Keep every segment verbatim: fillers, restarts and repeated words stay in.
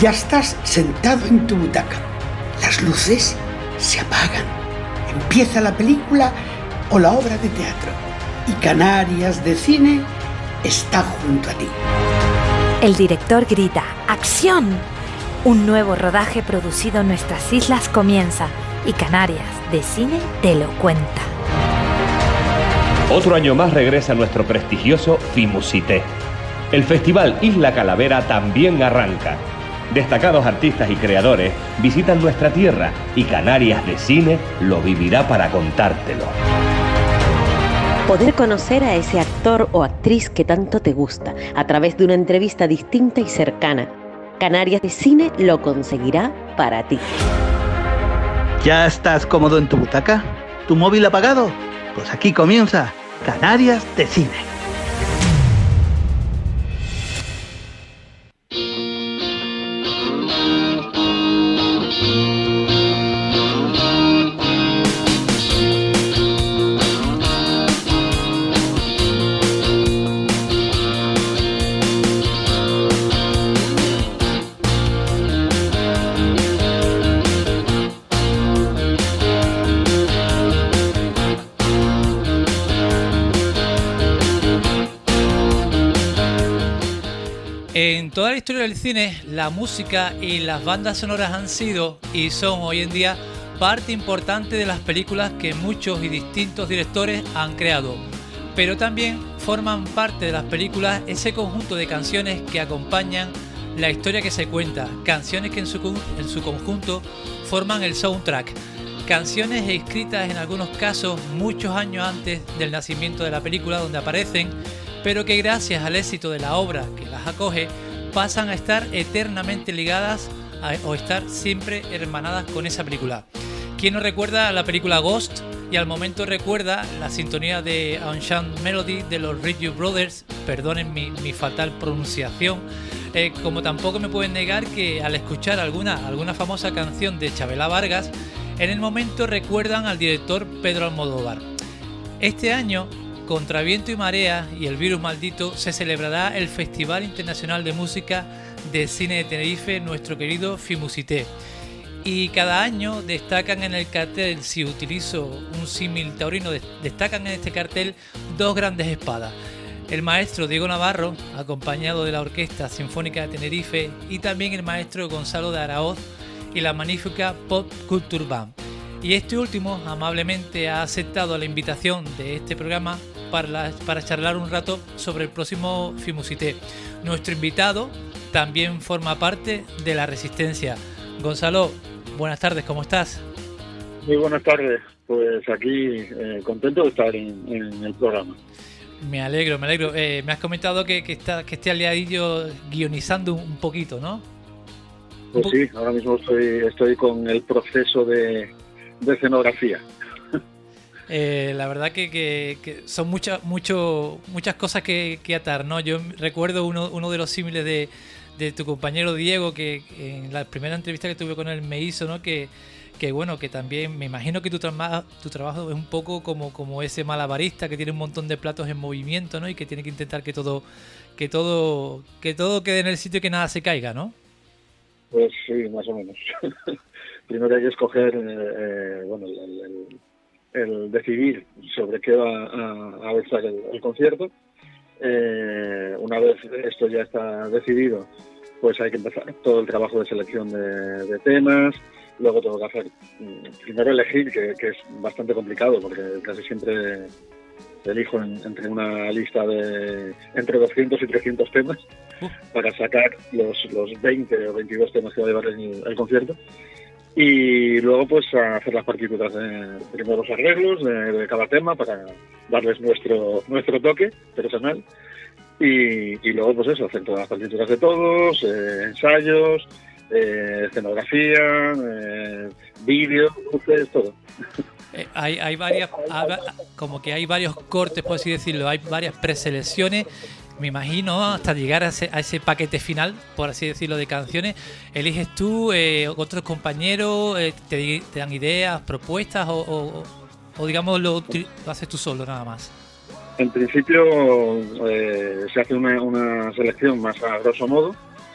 Ya estás sentado en tu butaca. Las luces se apagan. Empieza la película o la obra de teatro. Y Canarias de Cine está junto a ti. El director grita: ¡acción! Un nuevo rodaje producido en nuestras islas comienza y Canarias de Cine te lo cuenta. Otro año más regresa nuestro prestigioso Fimusité. El festival Isla Calavera también arranca. Destacados artistas y creadores visitan nuestra tierra y Canarias de Cine lo vivirá para contártelo. Poder conocer a ese actor o actriz que tanto te gusta a través de una entrevista distinta y cercana. Canarias de Cine lo conseguirá para ti. ¿Ya estás cómodo en tu butaca? ¿Tu móvil apagado? Pues aquí comienza Canarias de Cine. En toda la historia del cine, la música y las bandas sonoras han sido y son hoy en día parte importante de las películas que muchos y distintos directores han creado. Pero también forman parte de las películas ese conjunto de canciones que acompañan la historia que se cuenta, canciones que en su, en su conjunto forman el soundtrack. Canciones escritas en algunos casos muchos años antes del nacimiento de la película donde aparecen, pero que gracias al éxito de la obra que las acoge, pasan a estar eternamente ligadas a, o estar siempre hermanadas con esa película. ¿Quién no recuerda la película Ghost? Y al momento recuerda la sintonía de Ancient Melody de los Ridgely Brothers, perdonen mi, mi fatal pronunciación, eh, como tampoco me pueden negar que al escuchar alguna, alguna famosa canción de Chabela Vargas, en el momento recuerdan al director Pedro Almodóvar. Este año, contra viento y marea y el virus maldito, se celebrará el Festival Internacional de Música de Cine de Tenerife, nuestro querido Fimusité. Y cada año destacan en el cartel, si utilizo un símil taurino, destacan en este cartel dos grandes espadas. El maestro Diego Navarro, acompañado de la Orquesta Sinfónica de Tenerife, y también el maestro Gonzalo de Araoz y la magnífica Pop Culture Band. Y este último amablemente ha aceptado la invitación de este programa para, la, para charlar un rato sobre el próximo Fimusité. Nuestro invitado también forma parte de la Resistencia. Gonzalo, buenas tardes, ¿cómo estás? Muy buenas tardes, pues aquí eh, contento de estar en, en el programa. Me alegro, me alegro. Eh, me has comentado que, que, está, que esté aliadillo guionizando un poquito, ¿no? Pues sí, ahora mismo estoy, estoy con el proceso de, de escenografía. Eh, la verdad que, que, que son muchas mucho, muchas cosas que, que atar, ¿no? Yo recuerdo uno, uno de los símiles de, de tu compañero Diego, que en la primera entrevista que tuve con él me hizo, ¿no? Que, que bueno, que también me imagino que tu, tra- tu trabajo es un poco como, como ese malabarista que tiene un montón de platos en movimiento, ¿no? Y que tiene que intentar que todo, que todo, que todo quede en el sitio y que nada se caiga, ¿no? Pues sí, más o menos. Primero hay que escoger, eh, bueno, el, el, el decidir sobre qué va a, a versar el, el concierto. Eh, una vez esto ya está decidido, pues hay que empezar todo el trabajo de selección de, de temas. Luego tengo que hacer, primero elegir, que, que es bastante complicado, porque casi siempre elijo en, entre una lista de entre doscientos y trescientos temas uh. para sacar los, los veinte o veintidós temas que va a llevar el, el concierto. Y luego pues a hacer las partituras de primero los arreglos de, de cada tema para darles nuestro nuestro toque personal. Y, y luego pues eso, hacer todas las partituras de todos, eh, ensayos, eh, escenografía, eh, vídeo, luces, todo. Eh, hay, hay varias, como que hay varios cortes, por así decirlo, hay varias preselecciones, me imagino, hasta llegar a ese, a ese paquete final, por así decirlo, de canciones. ¿Eliges tú, eh, otros compañeros, eh, te, te dan ideas, propuestas o, o, o digamos lo, lo haces tú solo nada más? En principio eh, se hace una, una selección más a grosso modo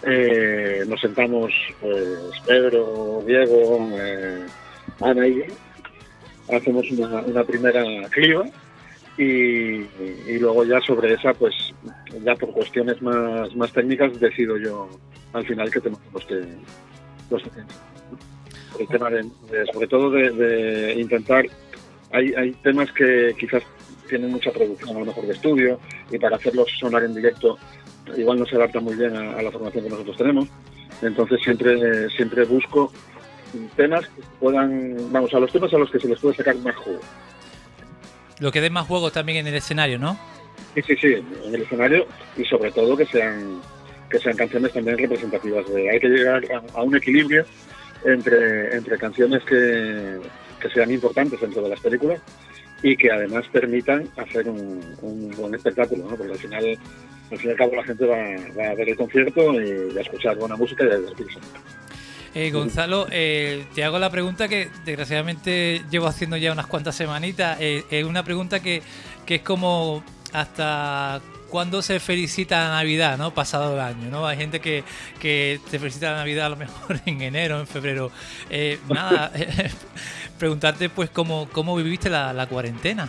eh, nos sentamos pues Pedro, Diego, eh, Ana y yo, hacemos una, una primera criba y, y luego ya sobre esa, pues ya por cuestiones más, más técnicas decido yo al final qué temas los que los que por el tema de, de sobre todo de, de intentar, hay, hay temas que quizás tienen mucha producción a lo mejor de estudio y para hacerlos sonar en directo igual no se adapta muy bien a, a la formación que nosotros tenemos, entonces siempre siempre busco temas que puedan, vamos, a los temas a los que se les puede sacar más juego. Lo que dé más juego también en el escenario, ¿no? Sí, sí, sí, en el escenario y sobre todo que sean que sean canciones también representativas. De, hay que llegar a, a un equilibrio entre, entre canciones que, que sean importantes dentro de las películas y que además permitan hacer un, un buen espectáculo, ¿no? Porque al final, al fin y al cabo la gente va, va a ver el concierto y a escuchar buena música y a divertirse. Eh, Gonzalo, eh, te hago la pregunta que desgraciadamente llevo haciendo ya unas cuantas semanitas. Es eh, una pregunta que, que es como ¿hasta cuándo se felicita la Navidad, ¿no? Pasado el año, ¿no? Hay gente que, que te felicita la Navidad a lo mejor en enero, en febrero. Eh, nada, eh, preguntarte pues cómo, cómo viviste la, la cuarentena.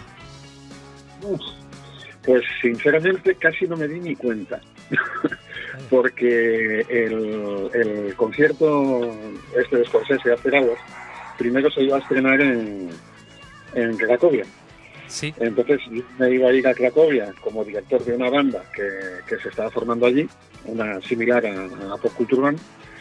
Pues sinceramente casi no me di ni cuenta. Porque el, el concierto este de Scorsese, After Hours, primero se iba a estrenar en, en Cracovia. Sí. Entonces yo me iba a ir a Cracovia como director de una banda que, que se estaba formando allí, una similar a, a Pop Culture Band,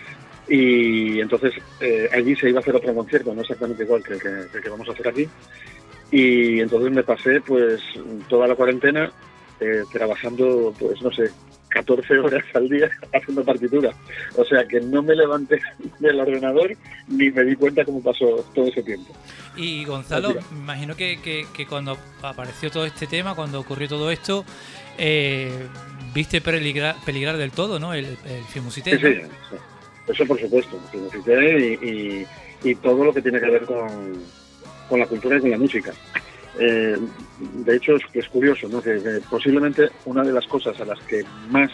y entonces eh, allí se iba a hacer otro concierto, no exactamente igual que el que, que, que vamos a hacer aquí, y entonces me pasé pues toda la cuarentena eh, trabajando, pues no sé, catorce horas al día haciendo partitura. O sea que no me levanté del ordenador ni me di cuenta cómo pasó todo ese tiempo. Y Gonzalo, me imagino que, que, que cuando apareció todo este tema, cuando ocurrió todo esto, eh, viste peligrar, peligrar del todo, ¿no? El, el Filmusité. Sí, sí, sí, eso por supuesto. El Filmusité y, y, y todo lo que tiene que ver con, con la cultura y con la música. Eh, de hecho es, es curioso, ¿no? Que, que posiblemente una de las cosas a las que más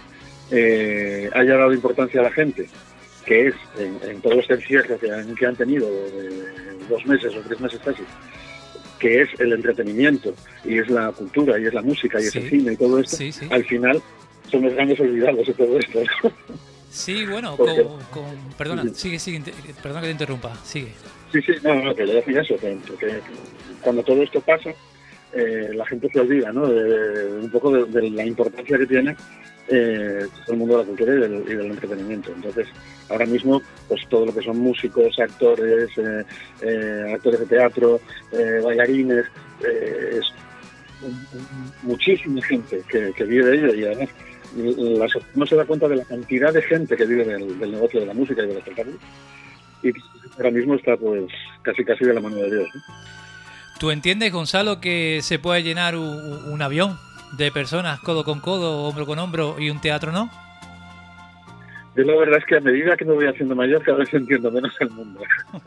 eh, haya dado importancia a la gente, que es en, en todo este encierro que han, que han tenido de dos meses o tres meses casi, que es el entretenimiento y es la cultura y es la música y sí, es el cine y todo esto, sí, sí. Al final son los grandes olvidados de todo esto, ¿no? Sí, bueno, Porque, con, con, perdona, sí. sigue, sigue, perdona que te interrumpa, sigue. Sí, sí, no, no, que le decía eso, que, que cuando todo esto pasa, eh, la gente se olvida, ¿no? De, de, un poco de, de la importancia que tiene eh, todo el mundo de la cultura y del, y del entretenimiento. Entonces, ahora mismo, pues todo lo que son músicos, actores, eh, eh, actores de teatro, eh, bailarines, eh, es muchísima gente que, que vive de ello y además la, no se da cuenta de la cantidad de gente que vive del, del negocio de la música y del espectáculo. Y ahora mismo está pues casi casi de la mano de Dios, ¿no? ¿Tú entiendes, Gonzalo, que se puede llenar un, un avión de personas codo con codo, hombro con hombro y un teatro no? Yo la verdad es que a medida que me voy haciendo mayor cada vez entiendo menos el mundo.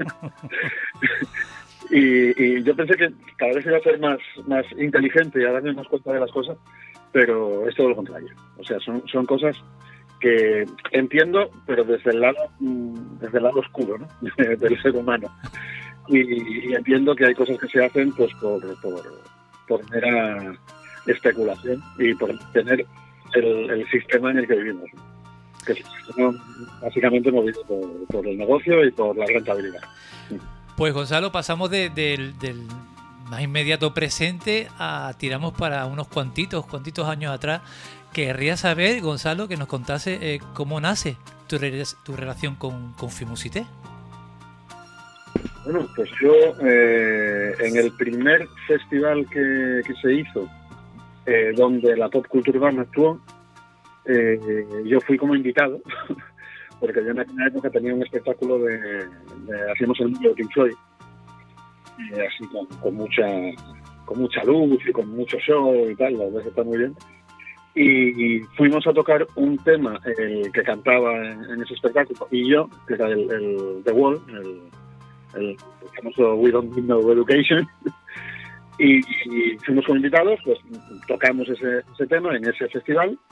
y, y yo pensé que cada vez iba a ser más, más inteligente y a darme más cuenta de las cosas, pero es todo lo contrario. O sea, son, son cosas que entiendo, pero desde el lado desde el lado oscuro, ¿no? Del ser humano. Y, y entiendo que hay cosas que se hacen pues por, por, por mera especulación y por tener el, el sistema en el que vivimos, ¿no? Que es un sistema básicamente movido por, por el negocio y por la rentabilidad. Pues Gonzalo, pasamos de, de, del más inmediato presente a tiramos para unos cuantitos, cuantitos años atrás. Querría saber, Gonzalo, que nos contase eh, cómo nace tu, re- tu relación con, con Filmusité. Bueno, pues yo eh, en el primer festival que, que se hizo, eh, donde la Pop Culture Band actuó, eh, yo fui como invitado, porque yo en aquella época tenía un espectáculo de, de hacíamos el mundo de Pink Floyd, eh, así con, con mucha con mucha luz y con mucho show y tal, la verdad que está muy bien. Y fuimos a tocar un tema eh, que cantaba en, en ese espectáculo y yo, que era el, el The Wall, el, el famoso We Don't Need No Education, y, y fuimos como invitados, pues tocamos ese, ese tema en ese festival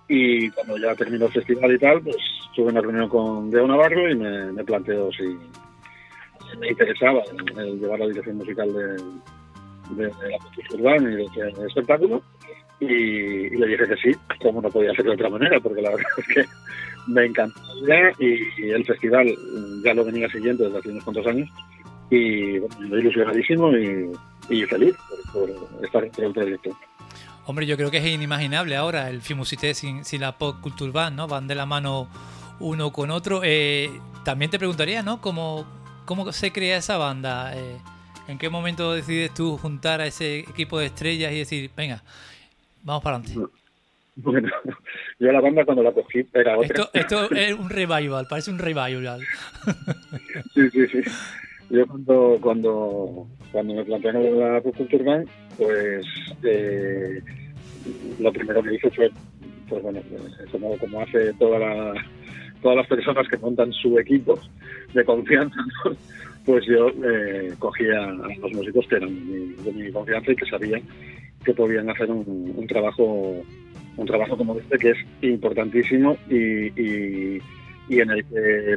y cuando ya terminó el festival y tal, pues tuve una reunión con Diego Navarro y me, me planteó si, si me interesaba el, el llevar la dirección musical de, de, de la cultura urbana y de este espectáculo, y, y le dije que sí, como no podía ser de otra manera, porque la verdad es que me encantó la idea, y, y el festival ya lo venía siguiendo desde hace unos cuantos años, y bueno, estoy ilusionadísimo y, y feliz por, por estar dentro del proyecto. Hombre, yo creo que es inimaginable ahora el Filmusité sin, sin la Pop Culture Band, ¿no? Van de la mano uno con otro. Eh, también te preguntaría, ¿no? ¿Cómo, cómo se crea esa banda? Eh, ¿En qué momento decides tú juntar a ese equipo de estrellas y decir, venga, vamos para adelante? Bueno, yo la banda cuando la cogí era otra. Esto, esto es un revival, parece un revival. Sí, sí, sí. Yo cuando cuando cuando me plantearon la Pop Culture Band, pues eh, lo primero que hice fue, pues bueno, como, como hace toda la, todas las personas que montan su equipo de confianza, ¿no? Pues yo eh, cogía a los músicos que eran de mi, de mi confianza y que sabían que podían hacer un, un trabajo un trabajo como este, que es importantísimo y, y, y en el que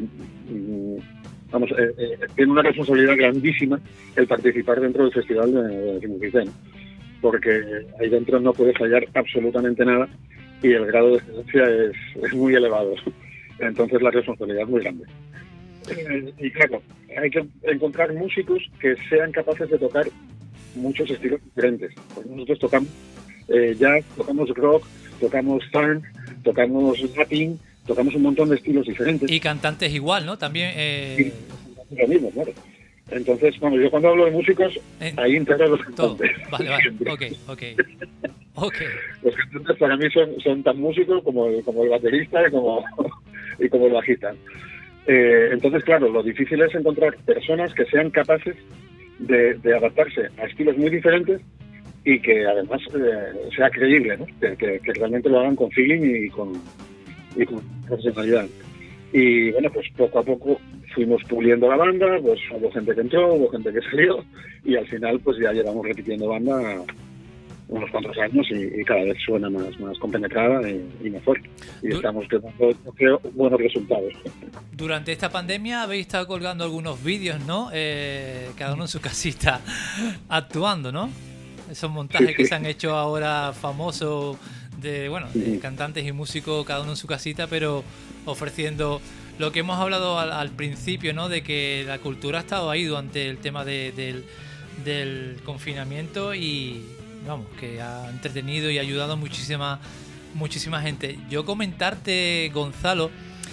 vamos eh, eh, tiene una responsabilidad grandísima el participar dentro del festival de Filmusité, porque ahí dentro no puede fallar absolutamente nada y el grado de excelencia es, es muy elevado, entonces la responsabilidad es muy grande. Eh, y claro, hay que encontrar músicos que sean capaces de tocar muchos estilos diferentes, porque nosotros tocamos eh, jazz, tocamos rock, tocamos funk, tocamos latín, tocamos un montón de estilos diferentes. Y cantantes igual, ¿no? También... Eh... Sí, lo mismo, claro. Entonces, bueno, yo cuando hablo de músicos, eh, ahí integro los cantantes. Todo. Vale, vale, ok, ok. okay. Los cantantes para mí son, son tan músicos como el, como el baterista y como, y como el bajista. Eh, entonces, claro, lo difícil es encontrar personas que sean capaces de, de adaptarse a estilos muy diferentes y que además eh, sea creíble, ¿no? Que, que, que realmente lo hagan con feeling y con, y con profesionalidad. Y bueno, pues poco a poco fuimos puliendo la banda, pues hubo gente que entró, hubo gente que salió, y al final pues ya llevamos repitiendo banda unos cuantos años y, y cada vez suena más, más compenetrada y, y mejor. Y du- estamos teniendo, creo, buenos resultados. Durante esta pandemia habéis estado colgando algunos vídeos, ¿no? Eh, cada uno en su casita actuando, ¿no? Esos montajes sí, sí. que se han hecho ahora famosos de, bueno, de sí. cantantes y músicos, cada uno en su casita, pero ofreciendo lo que hemos hablado al, al principio, ¿no? De que la cultura ha estado ahí durante el tema de, del, del confinamiento y, vamos, que ha entretenido y ayudado a muchísima, muchísima gente. Yo comentarte, Gonzalo,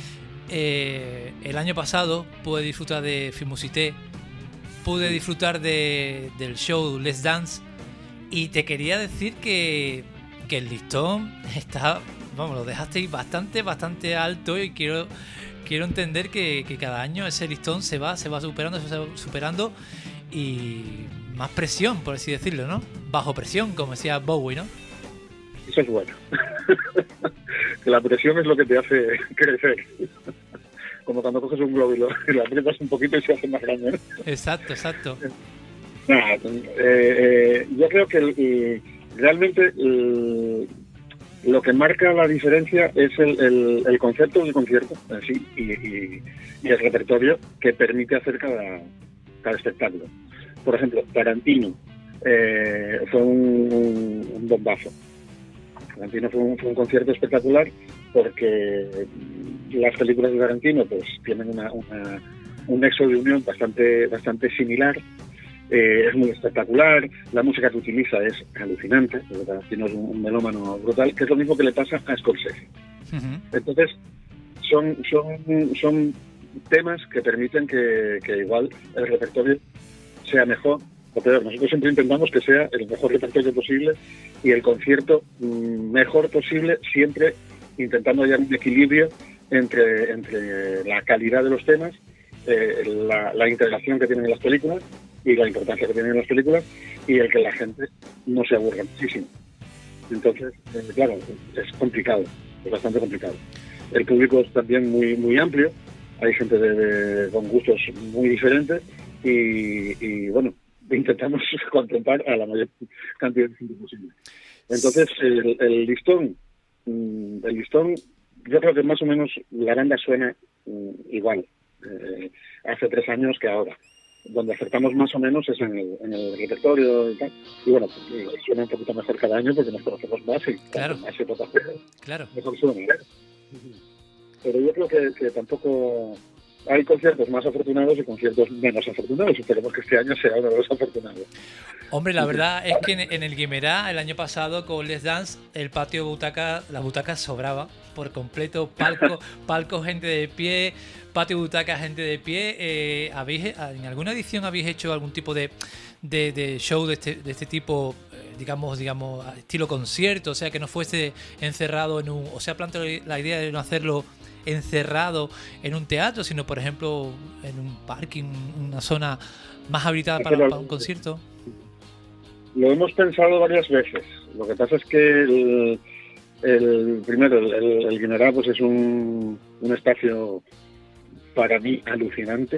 eh, el año pasado pude disfrutar de Filmusité, pude disfrutar de, del show Let's Dance, y te quería decir que, que el listón está, vamos, lo dejasteis bastante, bastante alto, y quiero, quiero entender que, que cada año ese listón se va, se va superando, se va superando, y más presión, por así decirlo, ¿no? Bajo presión, como decía Bowie, ¿no? Eso es bueno. Que la presión es lo que te hace crecer. Como cuando coges un globo y lo, y lo aprietas un poquito y se hace más grande, ¿no? Exacto, exacto. Nah, eh, eh, yo creo que el, realmente el, lo que marca la diferencia es el, el, el concepto del concierto en sí y, y, y el repertorio que permite hacer cada, cada espectáculo. Por ejemplo, Tarantino eh, fue un, un, un bombazo. Tarantino fue un, fue un concierto espectacular porque las películas de Tarantino pues tienen una, una, un nexo de unión bastante, bastante similar. Eh, es muy espectacular, la música que utiliza es alucinante, porque Tarantino es un, un melómano brutal, que es lo mismo que le pasa a Scorsese. Uh-huh. Entonces, son, son, son temas que permiten que, que igual el repertorio sea mejor o peor. Nosotros siempre intentamos que sea el mejor repertorio posible y el concierto mejor posible, siempre intentando hallar un equilibrio entre, entre la calidad de los temas, eh, la, la integración que tienen las películas y la importancia que tienen las películas y el que la gente no se aburra muchísimo. Entonces, eh, claro, es complicado, es bastante complicado. El público es también muy muy amplio, hay gente de, de, con gustos muy diferentes y, y, bueno, intentamos contentar a la mayor cantidad de gente posible. Entonces, el, el listón mm, el listón, yo creo que más o menos la banda suena mm, igual eh, hace tres años que ahora. Donde acertamos más o menos es en el, en el repertorio y tal. Y bueno, pues, suena un poquito mejor cada año porque nos conocemos más y claro. más se toca hacer, claro. mejor suena. ¿eh? Pero yo creo que, que tampoco hay conciertos más afortunados y conciertos menos afortunados. Esperemos que este año sea uno de los afortunados. Hombre, la verdad es que en, en el Guimerá, el año pasado con Let's Dance, el patio butaca, las butacas sobraba por completo, palco, palco, gente de pie, patio butaca, gente de pie. Eh, ¿habéis, ¿En alguna edición habéis hecho algún tipo de, de, de show de este, de este tipo, eh, digamos, digamos, estilo concierto? O sea, que no fuese encerrado en un... O sea, planteo la idea de no hacerlo encerrado en un teatro, sino, por ejemplo, en un parking, una zona más habilitada para, para un concierto. Lo hemos pensado varias veces. Lo que pasa es que el, el primero, el, el, el Guimerá, pues es un, un espacio para mí alucinante.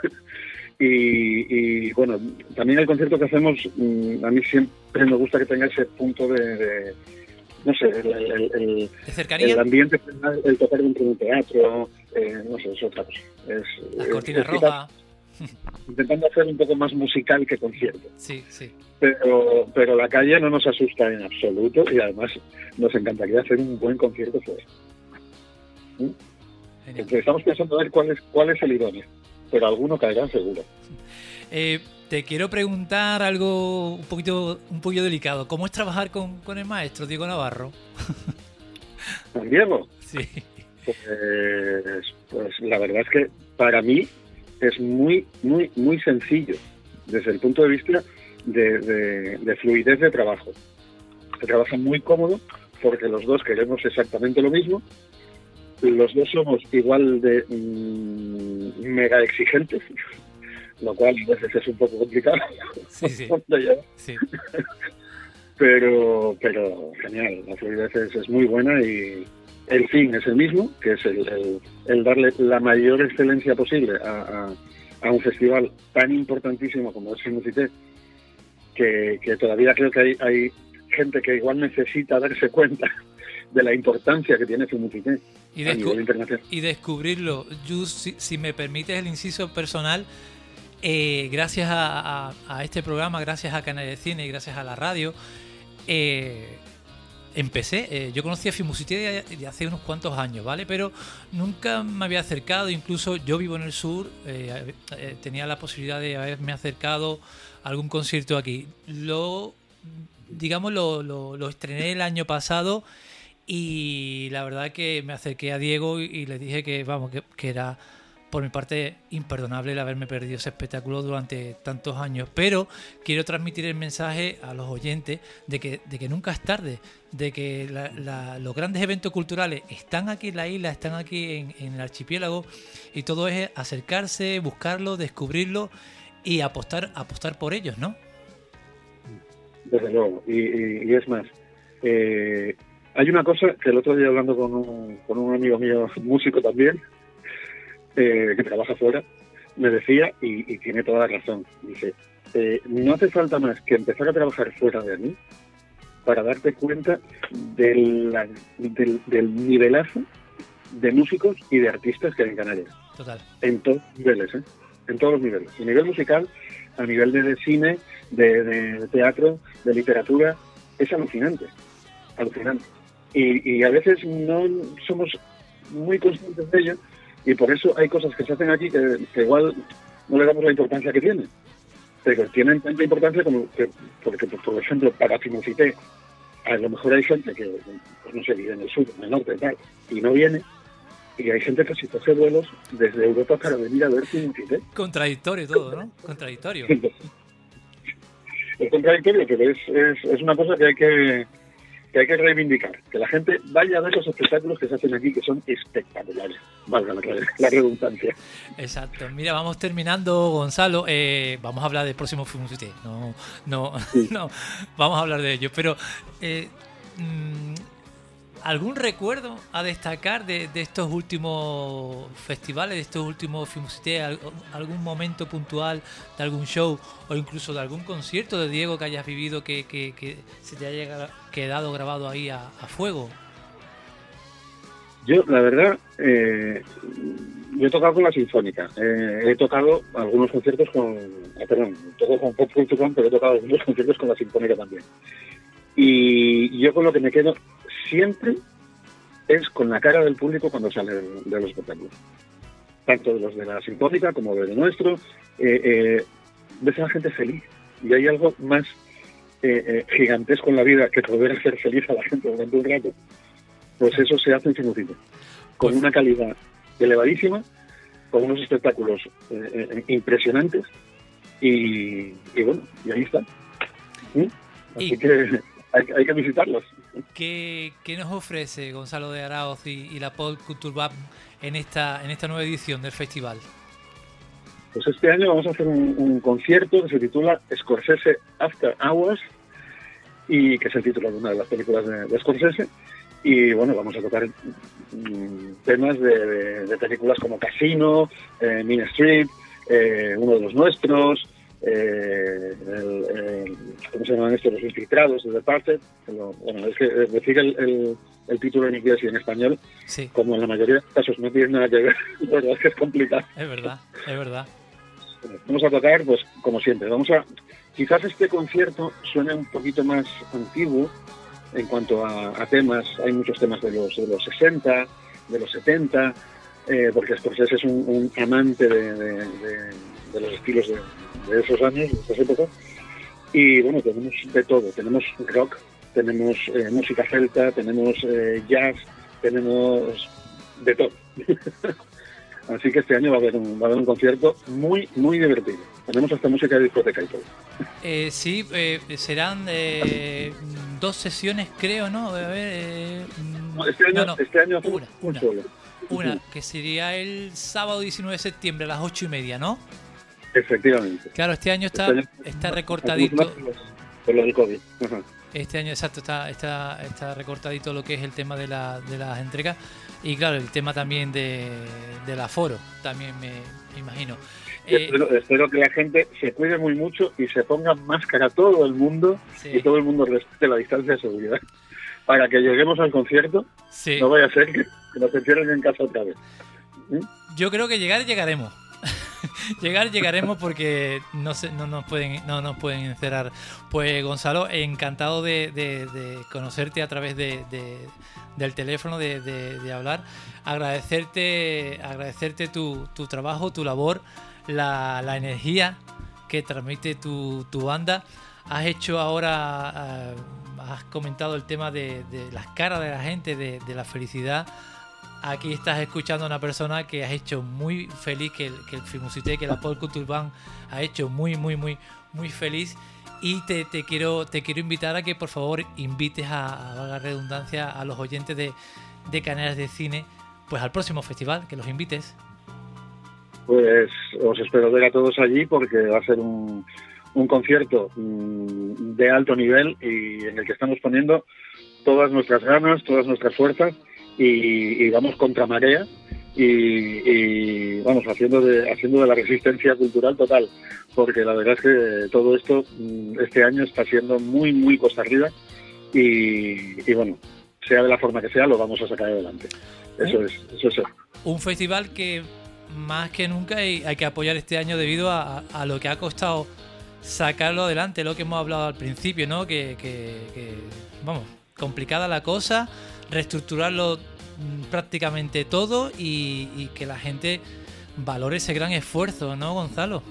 y, y bueno, también el concierto que hacemos, a mí siempre me gusta que tenga ese punto de, de no sé, el, el, el, ¿de cercanía? El ambiente, el tocar dentro de un teatro, eh, no sé, es otra cosa. Es, Las cortinas es, rojas. Intentando hacer un poco más musical que concierto. Sí, sí. Pero, pero la calle no nos asusta en absoluto y además nos encantaría hacer un buen concierto fuera. ¿Mm? Entonces estamos pensando a ver cuál es, cuál es el idóneo, pero alguno caerá seguro. Eh, te quiero preguntar algo un poquito, un poquito delicado. ¿Cómo es trabajar con, con el maestro Diego Navarro? ¿Con Diego? Sí. Pues, pues la verdad es que para mí es muy, muy, muy sencillo desde el punto de vista de, de, de fluidez de trabajo. Se trabaja muy cómodo porque los dos queremos exactamente lo mismo. Los dos somos igual de mmm, mega exigentes, lo cual a veces es un poco complicado. Sí, sí. sí. Pero, pero genial, la fluidez es, es muy buena y el fin es el mismo, que es el, el, el darle la mayor excelencia posible a, a, a un festival tan importantísimo como es Filmusité, que, que todavía creo que hay, hay gente que igual necesita darse cuenta de la importancia que tiene Filmusité y, descu- y descubrirlo. Yo, si, si me permites el inciso personal, eh, gracias a, a, a este programa, gracias a Canarias de Cine y gracias a la radio, eh, empecé, eh, yo conocí a Filmusité de, de hace unos cuantos años, ¿vale? Pero nunca me había acercado, incluso yo vivo en el sur, eh, eh, tenía la posibilidad de haberme acercado a algún concierto aquí. Lo, digamos, lo, lo, lo estrené el año pasado y la verdad que me acerqué a Diego y, y le dije que, vamos, que, que era por mi parte imperdonable el haberme perdido ese espectáculo durante tantos años, pero quiero transmitir el mensaje a los oyentes de que, de que nunca es tarde, de que la, la, los grandes eventos culturales están aquí en la isla, están aquí en, en el archipiélago y todo es acercarse, buscarlo, descubrirlo y apostar, apostar por ellos, ¿no? Desde luego, y, y, y es más, eh, hay una cosa que el otro día hablando con un, con un amigo mío, músico también, Eh, que trabaja fuera, me decía, y, y tiene toda la razón, dice, eh, no hace falta más que empezar a trabajar fuera de mí para darte cuenta de la, del, del nivelazo de músicos y de artistas que hay en Canarias. Total. En todos los niveles, ¿eh? En todos los niveles. A nivel musical, a nivel de, de cine, de, de teatro, de literatura, es alucinante, alucinante. Y, y a veces no somos muy conscientes de ello. Y por eso hay cosas que se hacen aquí que, que igual no le damos la importancia que tienen. Pero tienen tanta importancia como que, porque, por ejemplo, para Filmusité, a lo mejor hay gente que, pues no sé, vive en el sur, en el norte y tal, y no viene, y hay gente que se coge vuelos desde Europa para venir a ver Filmusité. Contradictorio todo, ¿no? Contradictorio. Es contradictorio, pero es, es, es una cosa que hay que... que hay que reivindicar, que la gente vaya a ver los espectáculos que se hacen aquí, que son espectaculares, valga la, la redundancia. Exacto. Mira, vamos terminando, Gonzalo, eh, vamos a hablar del próximo Filmusité, no, no, sí. no, vamos a hablar de ello, pero eh, ¿algún recuerdo a destacar de, de estos últimos festivales, de estos últimos Filmusité, algún momento puntual de algún show o incluso de algún concierto de Diego que hayas vivido que, que, que se te haya quedado grabado ahí a, a fuego? Yo, la verdad, eh, yo he tocado con la Sinfónica. Eh, he tocado algunos conciertos con... Eh, perdón, toco con Pop punto com, pero he tocado algunos conciertos con la Sinfónica también. Y yo con lo que me quedo siempre es con la cara del público cuando sale de, de los espectáculos. Tanto de los de la Sinfónica como de nuestro. Eh, eh, ves a la gente feliz. Y hay algo más eh, eh, gigantesco en la vida que poder hacer feliz a la gente durante un rato. Pues eso se hace en Fimucite. Con una calidad elevadísima, con unos espectáculos eh, eh, impresionantes. Y, y bueno, y ahí está. ¿Sí? Así y... que... Hay, hay que visitarlos. ¿Qué, ¿Qué nos ofrece Gonzalo de Araoz y, y la Pop Culture Band en esta, en esta nueva edición del festival? Pues este año vamos a hacer un, un concierto que se titula Scorsese After Hours, y que es el título de una de las películas de, de Scorsese. Y bueno, vamos a tocar mm, temas de, de, de películas como Casino, eh, Mean Street, eh, uno de los nuestros... Eh, el, el, ¿cómo se llaman estos? Los infiltrados de The Departed. Pero, bueno, es que decir el, el, el título en inglés y en español, sí, como en la mayoría de casos no tiene nada que ver, la verdad es que es complicado. Es verdad, es verdad. Vamos a tocar, pues, como siempre, vamos a... Quizás este concierto suene un poquito más antiguo en cuanto a, a temas. Hay muchos temas de los, de los sesenta, de los setenta, eh, porque Scorsese es un, un amante de, de, de, de los estilos de de esos años, de esas épocas, y bueno, tenemos de todo, tenemos rock, tenemos eh, música celta, tenemos eh, jazz, tenemos de todo. Así que este año va a haber un, va a haber un concierto muy, muy divertido. Tenemos hasta música de discoteca y todo. Eh, sí, eh, serán eh, dos sesiones, creo, ¿no? A ver, eh, no, este año, no, no. Este año una, una, solo. una, que sería el sábado diecinueve de septiembre a las ocho y media, ¿no? Efectivamente. Claro, este año está, este año, está recortadito. Por lo del COVID. Ajá. Este año, exacto, está, está, está recortadito lo que es el tema de, la, de las entregas. Y claro, el tema también de, del aforo, también me, me imagino. Eh, espero, espero que la gente se cuide muy mucho y se ponga máscara todo el mundo, sí, y todo el mundo respete la distancia de seguridad. Para que lleguemos al concierto, sí, no vaya a ser que, que nos encierren en casa otra vez. ¿Mm? Yo creo que llegar llegaremos. Llegar llegaremos porque no se, no nos pueden no nos pueden encerrar. Pues Gonzalo, encantado de, de, de conocerte a través de, de del teléfono, de, de, de hablar, agradecerte agradecerte tu, tu trabajo, tu labor, la, la energía que transmite tu, tu banda. Has hecho ahora uh, has comentado el tema de, de las caras de la gente, de, de la felicidad. Aquí estás escuchando a una persona que has hecho muy feliz, que el, que el Fimucite, que la Pop Culture Band ha hecho muy, muy, muy, muy feliz. Y te, te quiero te quiero invitar a que por favor invites a, a valga la redundancia, a los oyentes de, de Canarias de Cine, pues al próximo festival, que los invites. Pues os espero ver a todos allí porque va a ser un, un concierto mmm, de alto nivel y en el que estamos poniendo todas nuestras ganas, todas nuestras fuerzas. Y, y vamos contra marea y, y vamos haciendo de haciendo de la resistencia cultural total, porque la verdad es que todo esto este año está siendo muy muy cuesta arriba y, y bueno, sea de la forma que sea, lo vamos a sacar adelante. Eso ¿Eh? es eso es un festival que más que nunca hay, hay que apoyar este año debido a, a lo que ha costado sacarlo adelante, lo que hemos hablado al principio, ¿no? Que, que, que vamos, complicada la cosa, reestructurarlo prácticamente todo y, y que la gente valore ese gran esfuerzo, ¿no, Gonzalo?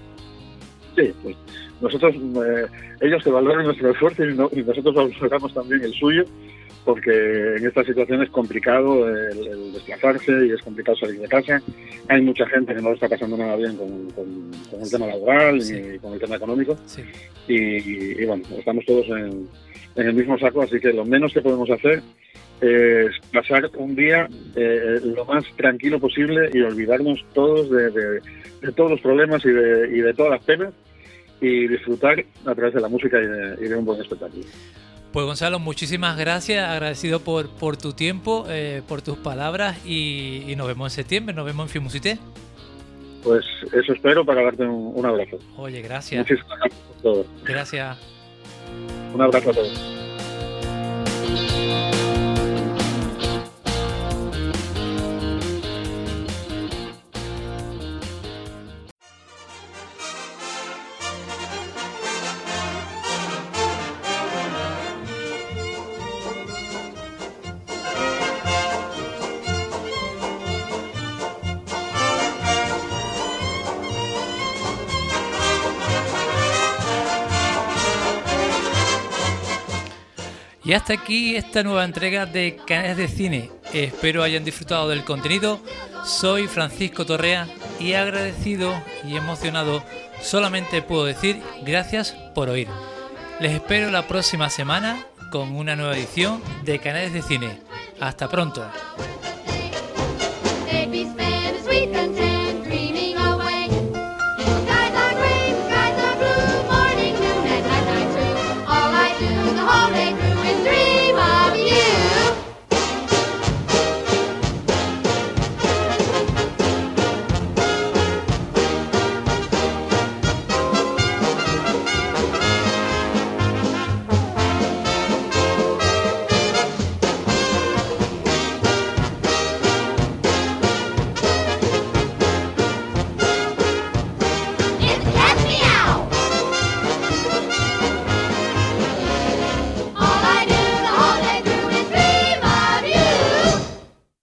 Sí, pues nosotros, eh, ellos que valoren nuestro esfuerzo y, no, y nosotros valoramos también el suyo, porque en esta situación es complicado el, el desplazarse y es complicado salir de casa. Hay mucha gente que no lo está pasando nada bien con, con, con el tema laboral, sí, y con el tema económico, sí, y, y, y bueno, estamos todos en, en el mismo saco, así que lo menos que podemos hacer es pasar un día eh, lo más tranquilo posible y olvidarnos todos de, de, de todos los problemas y de, y de todas las penas y disfrutar a través de la música y de, y de un buen espectáculo. Pues Gonzalo, muchísimas gracias, agradecido por, por tu tiempo, eh, por tus palabras y, y nos vemos en septiembre, nos vemos en Fimucite. Pues eso espero para darte un, un abrazo. Oye, gracias. Muchísimas gracias por todo. Gracias. Un abrazo a todos. Y hasta aquí esta nueva entrega de Canarias de Cine. Espero hayan disfrutado del contenido. Soy Francisco Torrea y agradecido y emocionado solamente puedo decir gracias por oír. Les espero la próxima semana con una nueva edición de Canarias de Cine. Hasta pronto.